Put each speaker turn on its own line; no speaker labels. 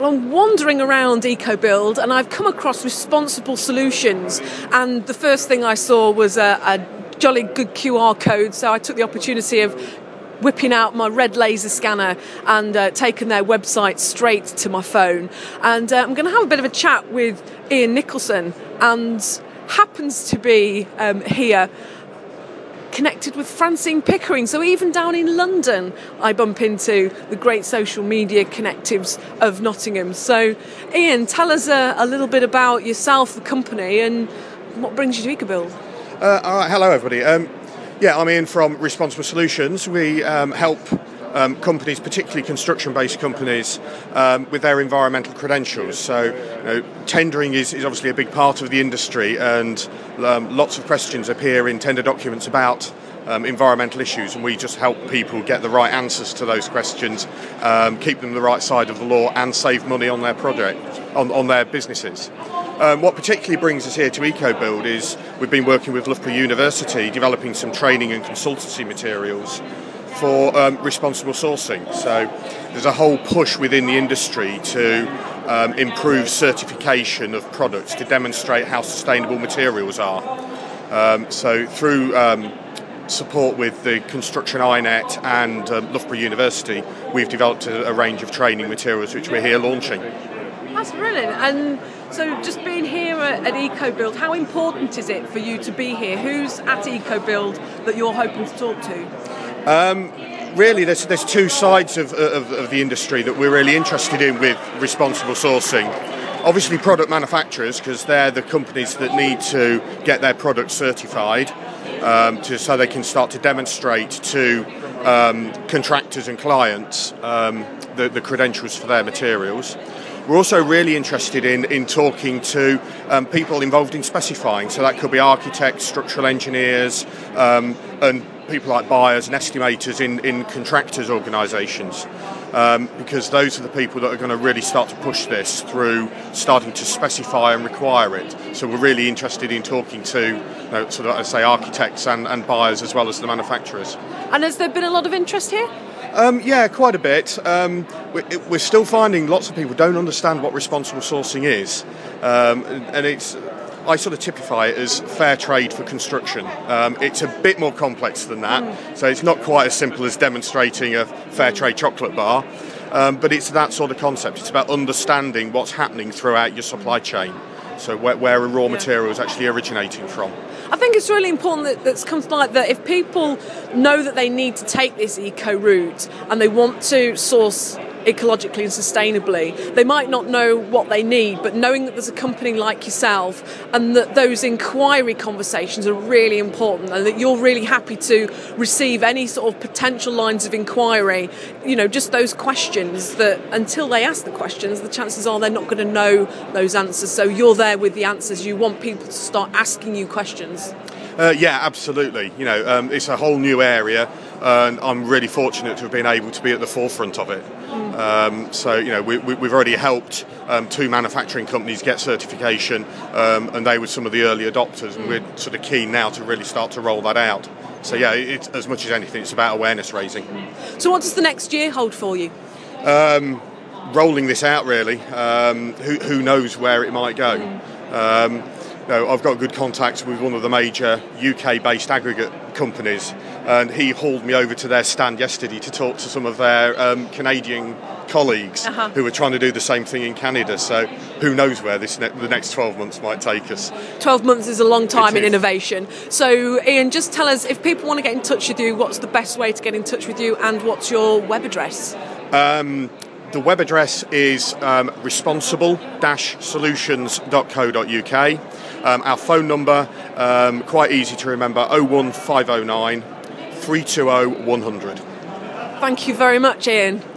I'm wandering around EcoBuild and I've come across Responsible Solutions, and the first thing I saw was a jolly good QR code, so I took the opportunity of whipping out my red laser scanner and taking their website straight to my phone. And I'm going to have a bit of a chat with Ian Nicholson, and happens to be here connected with Francine Pickering. So even down in London, I bump into the great social media connectives of Nottingham. So Ian, tell us a little bit about yourself, the company, and what brings you to EcoBuild.
All right, hello everybody. I'm Ian from Responsible Solutions. We help companies, particularly construction-based companies, with their environmental credentials. So tendering is obviously a big part of the industry, and lots of questions appear in tender documents about environmental issues, and we just help people get the right answers to those questions, keep them the right side of the law, and save money on their project, on their businesses. What particularly brings us here to EcoBuild is we've been working with Loughborough University, developing some training and consultancy materials for responsible sourcing. So there's a whole push within the industry to improve certification of products to demonstrate how sustainable materials are. So through support with the Construction INET and Loughborough University, we've developed a range of training materials which we're here launching.
That's brilliant. And so just being here at EcoBuild, how important is it for you to be here? Who's at EcoBuild that you're hoping to talk to?
Really, there's two sides of the industry that we're really interested in with responsible sourcing. Obviously product manufacturers, because they're the companies that need to get their products certified so they can start to demonstrate to contractors and clients the credentials for their materials. We're also really interested in talking to people involved in specifying, so that could be architects, structural engineers, and people like buyers and estimators in contractors' organisations, because those are the people that are going to really start to push this through starting to specify and require it. So we're really interested in talking to sort of, I say, architects and buyers as well as the manufacturers.
And has there been a lot of interest here?
Yeah, quite a bit. We're still finding lots of people don't understand what responsible sourcing is, and I sort of typify it as fair trade for construction. It's a bit more complex than that, so it's not quite as simple as demonstrating a fair trade chocolate bar, but it's that sort of concept. It's about understanding what's happening throughout your supply chain, so where a raw material is actually originating from.
I think it's really important that comes like that. If people know that they need to take this eco route and they want to source ecologically and sustainably, they might not know what they need, but knowing that there's a company like yourself and that those inquiry conversations are really important, and that you're really happy to receive any sort of potential lines of inquiry, just those questions that until they ask the questions, the chances are they're not going to know those answers. So you're there with the answers. You want people to start asking you questions.
Yeah, absolutely. It's a whole new area, and I'm really fortunate to have been able to be at the forefront of it. We've already helped two manufacturing companies get certification, and they were some of the early adopters, and we're sort of keen now to really start to roll that out. So yeah, it's, as much as anything, it's about awareness raising.
So what does the next year hold for you?
Rolling this out, really. Who knows where it might go? I've got good contacts with one of the major UK-based aggregate companies, and he hauled me over to their stand yesterday to talk to some of their Canadian colleagues who are trying to do the same thing in Canada. So who knows where the next 12 months might take us. 12
months is a long time in innovation. So Ian, just tell us, if people want to get in touch with you, what's the best way to get in touch with you, and what's your web address?
The web address is responsible-solutions.co.uk. Our phone number, quite easy to remember, 01509 320 100.
Thank you very much, Ian.